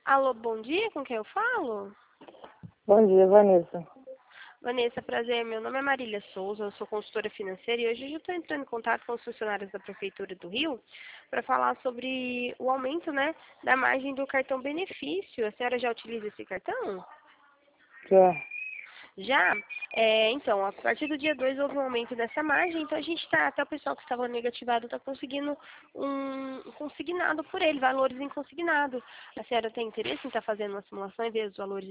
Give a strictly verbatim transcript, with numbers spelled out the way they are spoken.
Alô, bom dia, com quem eu falo? Bom dia, Vanessa. Vanessa, prazer, meu nome é Marília Souza, eu sou consultora financeira e hoje eu estou entrando em contato com os funcionários da Prefeitura do Rio para falar sobre o aumento, né, da margem do cartão benefício. A senhora já utiliza esse cartão? Já. Já? É, então, a partir do dia dois houve um aumento dessa margem, então a gente está, até o pessoal que estava negativado está conseguindo um consignado por ele, valores em consignado. A senhora tem interesse em estar fazendo uma simulação e ver os valores